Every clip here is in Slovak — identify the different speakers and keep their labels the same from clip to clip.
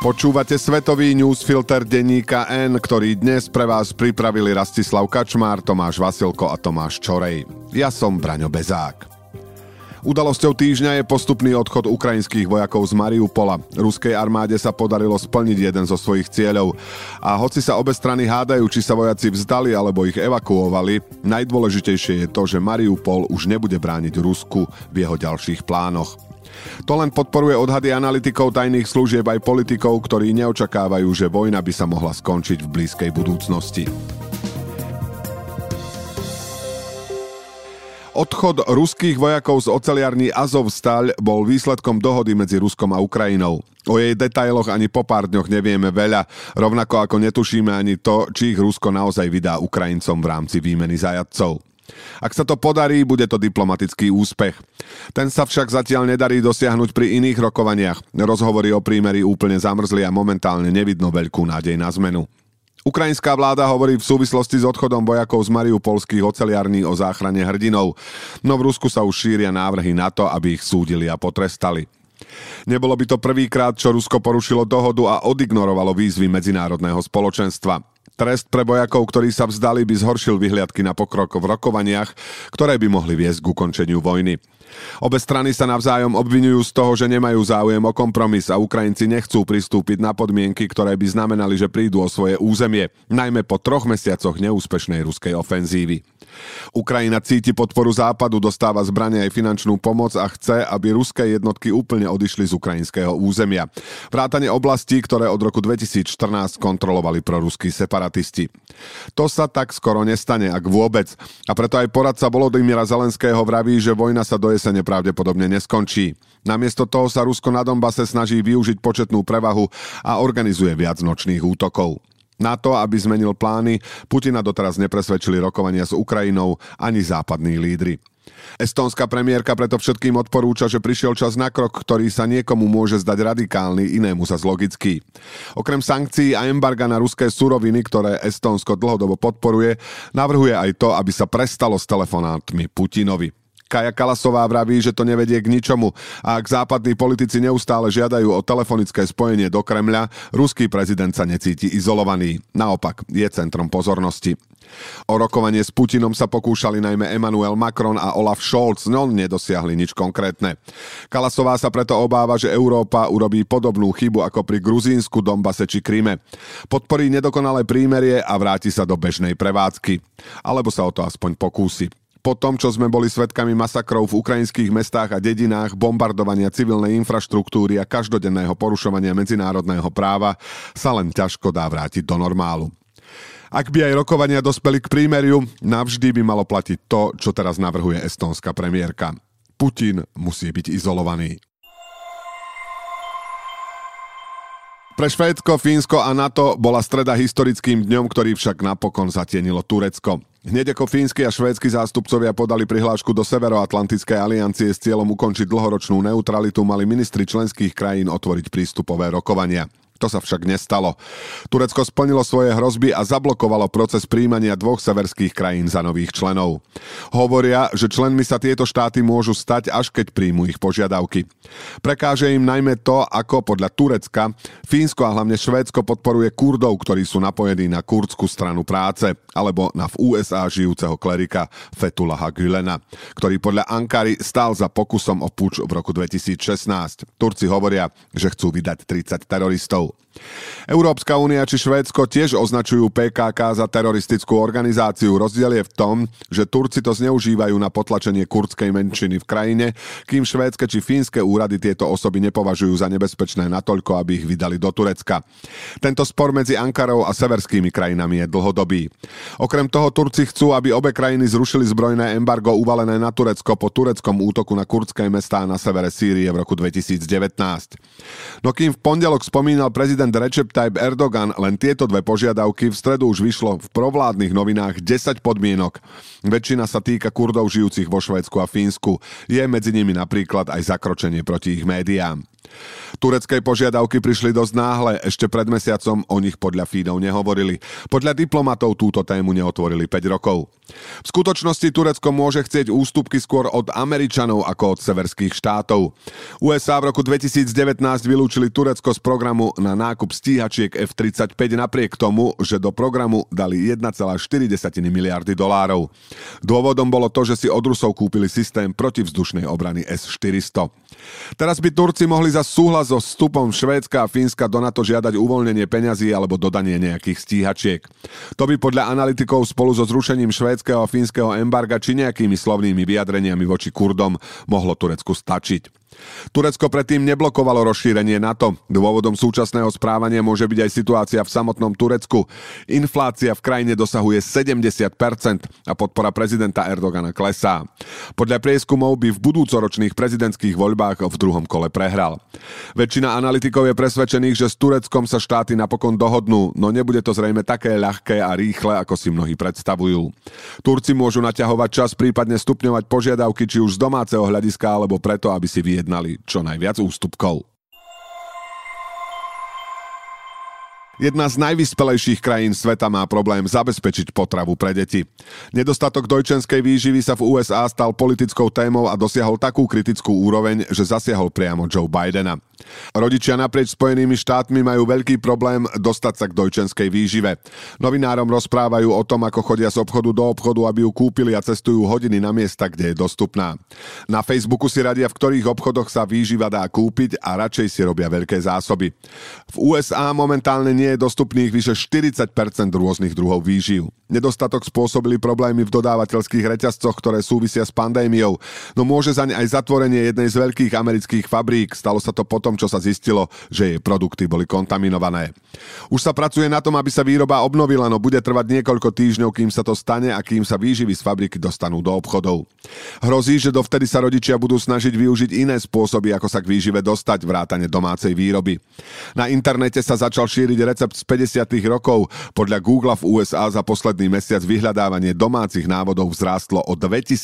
Speaker 1: Počúvate svetový newsfilter denníka N, ktorý dnes pre vás pripravili Rastislav Kačmár, Tomáš Vasilko a Tomáš Čorej. Ja som Braňo Bezák. Udalosťou týždňa je postupný odchod ukrajinských vojakov z Mariupola. Ruskej armáde sa podarilo splniť jeden zo svojich cieľov. A hoci sa obe strany hádajú, či sa vojaci vzdali alebo ich evakuovali, najdôležitejšie je to, že Mariupol už nebude brániť Rusku v jeho ďalších plánoch. To len podporuje odhady analytikov tajných služieb aj politikov, ktorí neočakávajú, že vojna by sa mohla skončiť v blízkej budúcnosti. Odchod ruských vojakov z oceliarní Azovstal bol výsledkom dohody medzi Ruskom a Ukrajinou. O jej detailoch ani po pár dňoch nevieme veľa, rovnako ako netušíme ani to, či ich Rusko naozaj vydá Ukrajincom v rámci výmeny zajatcov. Ak sa to podarí, bude to diplomatický úspech. Ten sa však zatiaľ nedarí dosiahnuť pri iných rokovaniach. Rozhovory o prímeri úplne zamrzli a momentálne nevidno veľkú nádej na zmenu. Ukrajinská vláda hovorí v súvislosti s odchodom vojakov z mariupolských oceliarní o záchrane hrdinov, no v Rusku sa už šíria návrhy na to, aby ich súdili a potrestali. Nebolo by to prvýkrát, čo Rusko porušilo dohodu a odignorovalo výzvy medzinárodného spoločenstva. Trest pre vojakov, ktorí sa vzdali, by zhoršil vyhliadky na pokrok v rokovaniach, ktoré by mohli viesť k ukončeniu vojny. Obe strany sa navzájom obviňujú z toho, že nemajú záujem o kompromis a Ukrajinci nechcú pristúpiť na podmienky, ktoré by znamenali, že prídu o svoje územie, najmä po 3 mesiacoch neúspešnej ruskej ofenzívy. Ukrajina cíti podporu Západu, dostáva zbrane aj finančnú pomoc a chce, aby ruské jednotky úplne odišli z ukrajinského územia. Vrátane oblastí, ktoré od roku 2014 kontrolovali proruskí separatisti. To sa tak skoro nestane, ak vôbec. A preto aj poradca Volodymyra Zelenského vraví, že vojna sa do jesene pravdepodobne neskončí. Namiesto toho sa Rusko na Donbase snaží využiť početnú prevahu a organizuje viac nočných útokov. Na to, aby zmenil plány, Putina doteraz nepresvedčili rokovania s Ukrajinou ani západní lídri. Estónska premiérka preto všetkým odporúča, že prišiel čas na krok, ktorý sa niekomu môže zdať radikálny, inému zas logický. Okrem sankcií a embarga na ruské suroviny, ktoré Estónsko dlhodobo podporuje, navrhuje aj to, aby sa prestalo s telefonátmi Putinovi. Kaja Kallasová vraví, že to nevedie k ničomu a ak západní politici neustále žiadajú o telefonické spojenie do Kremľa, ruský prezident sa necíti izolovaný. Naopak, je centrom pozornosti. O rokovanie s Putinom sa pokúšali najmä Emmanuel Macron a Olaf Scholz, no nedosiahli nič konkrétne. Kallasová sa preto obáva, že Európa urobí podobnú chybu ako pri Gruzínsku, Donbase či Kryme. Podporí nedokonalé prímerie a vráti sa do bežnej prevádzky. Alebo sa o to aspoň pokúsi. Po tom, čo sme boli svedkami masakrov v ukrajinských mestách a dedinách, bombardovania civilnej infraštruktúry a každodenného porušovania medzinárodného práva, sa len ťažko dá vrátiť do normálu. Ak by aj rokovania dospeli k prímeriu, navždy by malo platiť to, čo teraz navrhuje estónska premiérka. Putin musí byť izolovaný. Pre Švédsko, Fínsko a NATO bola streda historickým dňom, ktorý však napokon zatienilo Turecko. Hneď ako fínsky a švédsky zástupcovia podali prihlášku do Severoatlantickej aliancie s cieľom ukončiť dlhoročnú neutralitu, mali ministri členských krajín otvoriť prístupové rokovania. To sa však nestalo. Turecko splnilo svoje hrozby a zablokovalo proces prijímania 2 severských krajín za nových členov. Hovoria, že členmi sa tieto štáty môžu stať, až keď príjmu ich požiadavky. Prekáže im najmä to, ako podľa Turecka Fínsko a hlavne Švédsko podporuje Kurdov, ktorí sú napojení na kurdskú stranu práce, alebo na v USA žijúceho klerika Fethullaha Gülena, ktorý podľa Ankary stál za pokusom o puč v roku 2016. Turci hovoria, že chcú vydať 30 teroristov. Európska únia či Švédsko tiež označujú PKK za teroristickú organizáciu. Rozdiel je v tom, že Turci to zneužívajú na potlačenie kurdskej menšiny v krajine, kým švédske či fínske úrady tieto osoby nepovažujú za nebezpečné natoľko, aby ich vydali do Turecka. Tento spor medzi Ankarou a severskými krajinami je dlhodobý. Okrem toho Turci chcú, aby obe krajiny zrušili zbrojné embargo uvalené na Turecko po tureckom útoku na kurdské mestá na severe Sýrie v roku 2019. No kým v pondelok spomínal prezident Recep Tayyip Erdogan len tieto 2 požiadavky, v stredu už vyšlo v provládnych novinách 10 podmienok. Väčšina sa týka Kurdov žijúcich vo Švédsku a Fínsku. Je medzi nimi napríklad aj zakročenie proti ich médiám. Turecké požiadavky prišli dosť náhle, ešte pred mesiacom o nich podľa feedov nehovorili. Podľa diplomatov túto tému neotvorili 5 rokov. V skutočnosti Turecko môže chcieť ústupky skôr od Američanov ako od severských štátov. USA v roku 2019 vylúčili Turecko z programu na nákup stíhačiek F-35 napriek tomu, že do programu dali 1,4 miliardy dolárov. Dôvodom bolo to, že si od Rusov kúpili systém protivzdušnej obrany S-400. Teraz by Turci mohli za súhlas so vstupom Švédska a Fínska do NATO žiadať uvoľnenie peňazí alebo dodanie nejakých stíhačiek. To by podľa analytikov spolu so zrušením švédskeho a fínskeho embarga či nejakými slovnými vyjadreniami voči Kurdom mohlo Turecku stačiť. Turecko predtým neblokovalo rozšírenie NATO. Dôvodom súčasného správania môže byť aj situácia v samotnom Turecku. Inflácia v krajine dosahuje 70% a podpora prezidenta Erdogana klesá. Podľa prieskumov by v budúcoročných prezidentských voľbách v druhom kole prehral. Väčšina analytikov je presvedčených, že s Tureckom sa štáty napokon dohodnú, no nebude to zrejme také ľahké a rýchle, ako si mnohí predstavujú. Turci môžu naťahovať čas, prípadne stupňovať požiadavky či už z domáceho hľadiska, alebo preto, aby si vyjednali čo najviac ústupkov. Jedna z najvyspelejších krajín sveta má problém zabezpečiť potravu pre deti. Nedostatok dojčenskej výživy sa v USA stal politickou témou a dosiahol takú kritickú úroveň, že zasiahol priamo Joe Bidena. Rodičia naprieč Spojenými štátmi majú veľký problém dostať sa k dojčenskej výžive. Novinárom rozprávajú o tom, ako chodia z obchodu do obchodu, aby ju kúpili a cestujú hodiny na miesta, kde je dostupná. Na Facebooku si radia, v ktorých obchodoch sa výživa dá kúpiť a radšej si robia veľké zásoby. V USA momentálne nie je dostupných vyše 40% rôznych druhov výživ. Nedostatok spôsobili problémy v dodávateľských reťazcoch, ktoré súvisia s pandémiou, no môže zaň aj zatvorenie jednej z veľkých amerických fabrík. Stalo sa to potom, čo sa zistilo, že jej produkty boli kontaminované. Už sa pracuje na tom, aby sa výroba obnovila, no bude trvať niekoľko týždňov, kým sa to stane a kým sa výživy z fabriky dostanú do obchodov. Hrozí, že dovtedy sa rodičia budú snažiť využiť iné spôsoby, ako sa k výžive dostať, vrátane domácej výroby. Na internete sa začal šíriť recept z 50. rokov. Podľa Google v USA za posledný mesiac vyhľadávanie domácich návodov vzrástlo o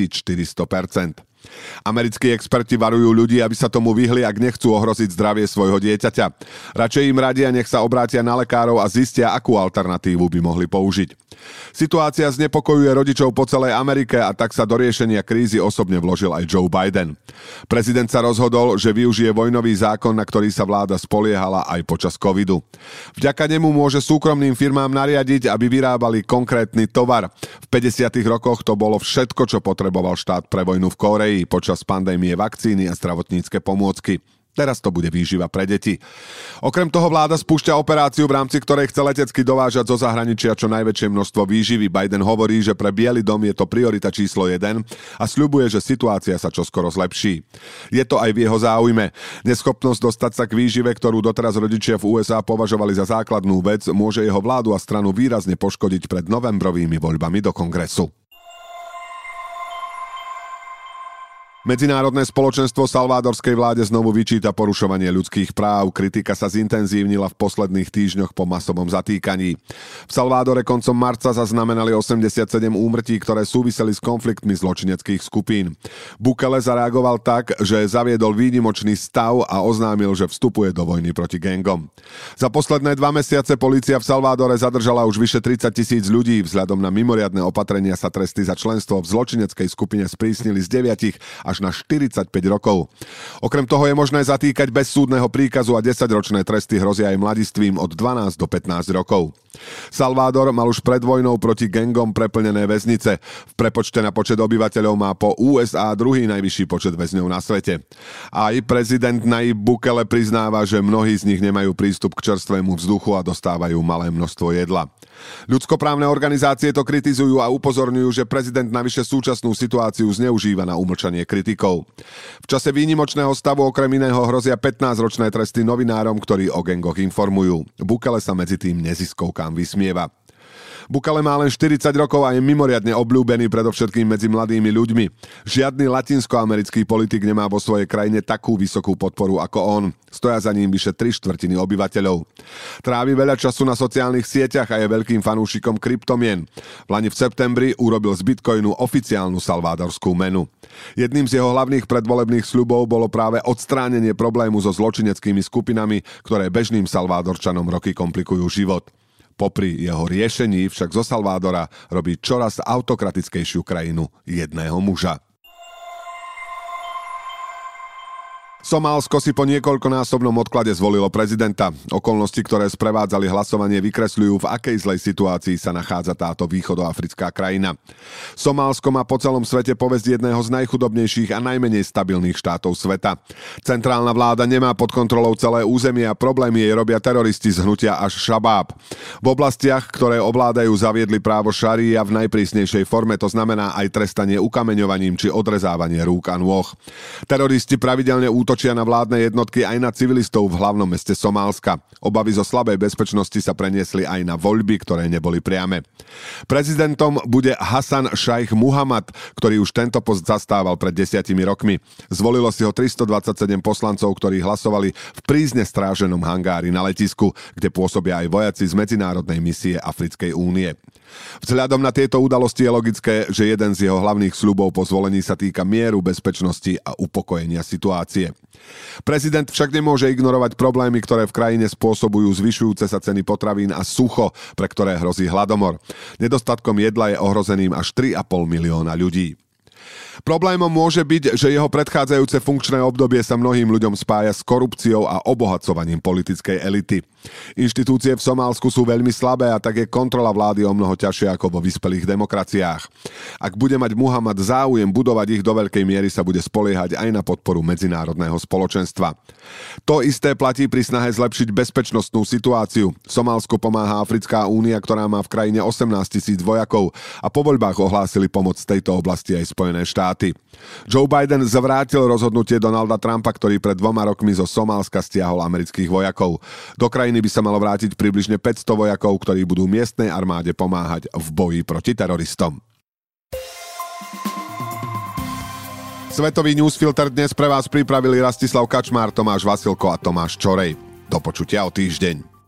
Speaker 1: 2400%. Americkí experti varujú ľudí, aby sa tomu vyhli, ak nechcú ohroziť zdravie svojho dieťaťa. Radšej im radia, nech sa obrátia na lekárov a zistia, akú alternatívu by mohli použiť. Situácia znepokojuje rodičov po celej Amerike a tak sa do riešenia krízy osobne vložil aj Joe Biden. Prezident sa rozhodol, že využije vojnový zákon, na ktorý sa vláda spoliehala aj počas covidu. Vďaka nemu môže súkromným firmám nariadiť, aby vyrábali konkrétny tovar. V 50. rokoch to bolo všetko, čo potreboval štát pre vojnu v Kórei, počas pandémie vakcíny a zdravotnícke pomôcky. Teraz to bude výživa pre deti. Okrem toho vláda spúšťa operáciu, v rámci ktorej chce letecky dovážať zo zahraničia čo najväčšie množstvo výživy. Biden hovorí, že pre Biely dom je to priorita číslo 1 a sľubuje, že situácia sa čoskoro zlepší. Je to aj v jeho záujme. Neschopnosť dostať sa k výžive, ktorú doteraz rodičia v USA považovali za základnú vec, môže jeho vládu a stranu výrazne poškodiť pred novembrovými voľbami do Kongresu. Medzinárodné spoločenstvo salvádorskej vláde znovu vyčíta porušovanie ľudských práv. Kritika sa zintenzívnila v posledných týždňoch po masovom zatýkaní. V Salvádore koncom marca zaznamenali 87 úmrtí, ktoré súviseli s konfliktmi zločineckých skupín. Bukele zareagoval tak, že zaviedol výnimočný stav a oznámil, že vstupuje do vojny proti gangom. Za posledné 2 mesiace polícia v Salvádore zadržala už vyše 30 000 ľudí. Vzhľadom na mimoriadne opatrenia sa tresty za členstvo v zločineckej skupine sprísnili z 9 až na 45 rokov. Okrem toho je možné zatýkať bez súdneho príkazu a 10-ročné tresty hrozia aj mladistvím od 12 do 15 rokov. Salvádor mal už pred vojnou proti gangom preplnené väznice. V prepočte na počet obyvateľov má po USA druhý najvyšší počet väzňov na svete. Aj prezident Nayib Bukele priznáva, že mnohí z nich nemajú prístup k čerstvému vzduchu a dostávajú malé množstvo jedla. Ľudskoprávne organizácie to kritizujú a upozorňujú, že prezident navyše súčasnú situáciu zneužíva na umlčanie kritikov. V čase výnimočného stavu okrem iného hrozia 15-ročné tresty novinárom, ktorí o gangoch informujú. Bukele sa medzi tým neziskovkám vysmieva. Bukele má len 40 rokov a je mimoriadne obľúbený predovšetkým medzi mladými ľuďmi. Žiadny latinskoamerický politik nemá vo svojej krajine takú vysokú podporu ako on. Stoja za ním vyše 3/4 obyvateľov. Trávi veľa času na sociálnych sieťach a je veľkým fanúšikom kryptomien. Lani v septembri urobil z Bitcoinu oficiálnu salvádorskú menu. Jedným z jeho hlavných predvolebných sľubov bolo práve odstránenie problému so zločineckými skupinami, ktoré bežným Salvádorčanom roky komplikujú život. Popri jeho riešení však zo Salvádora robí čoraz autokratickejšiu krajinu jedného muža. Somálsko si po niekoľkonásobnom odklade zvolilo prezidenta. Okolnosti, ktoré sprevádzali hlasovanie, vykresľujú, v akej zlej situácii sa nachádza táto východoafrická krajina. Somálsko má po celom svete povesť jedného z najchudobnejších a najmenej stabilných štátov sveta. Centrálna vláda nemá pod kontrolou celé územie a problémy jej robia teroristi z hnutia Aš-Šabáb. V oblastiach, ktoré ovládajú, zaviedli právo šaría v najprísnejšej forme, to znamená aj trestanie ukameňovaním či odrezávanie rúk a nôh. Teroristi pravidelne útočia na vládne jednotky aj na civilistov v hlavnom meste Somálska. Obavy zo slabej bezpečnosti sa preniesli aj na voľby, ktoré neboli priame. Prezidentom bude Hasan Šajch Muhammad, ktorý už tento post zastával pred 10 rokmi. Zvolilo si ho 327 poslancov, ktorí hlasovali v prísne stráženom hangári na letisku, kde pôsobia aj vojaci z medzinárodnej misie Africkej únie. Vzhľadom na tieto udalosti je logické, že jeden z jeho hlavných sľubov po zvolení sa týka mieru, bezpečnosti a upokojenia situácie. Prezident však nemôže ignorovať problémy, ktoré v krajine spôsobujú zvyšujúce sa ceny potravín a sucho, pre ktoré hrozí hladomor. Nedostatkom jedla je ohrozeným až 3,5 milióna ľudí. Problémom môže byť, že jeho predchádzajúce funkčné obdobie sa mnohým ľuďom spája s korupciou a obohacovaním politickej elity. Inštitúcie v Somálsku sú veľmi slabé a tak je kontrola vlády o mnoho ťažšia ako vo vyspelých demokraciách. Ak bude mať Muhammad záujem budovať ich, do veľkej miery sa bude spoliehať aj na podporu medzinárodného spoločenstva. To isté platí pri snahe zlepšiť bezpečnostnú situáciu. V Somálsku pomáha Africká únia, ktorá má v krajine 18 000 vojakov a po voľbách ohlásili pomoc z tejto oblasti aj Spojené štáty. Joe Biden zvrátil rozhodnutie Donalda Trumpa, ktorý pred 2 rokmi zo Somálska stiahol amerických vojakov. Do krajiny by sa malo vrátiť približne 500 vojakov, ktorí budú miestnej armáde pomáhať v boji proti teroristom. Svetový newsfilter dnes pre vás pripravili Rastislav Kačmár, Tomáš Vasilko a Tomáš Čorej. Do počutia o týždeň.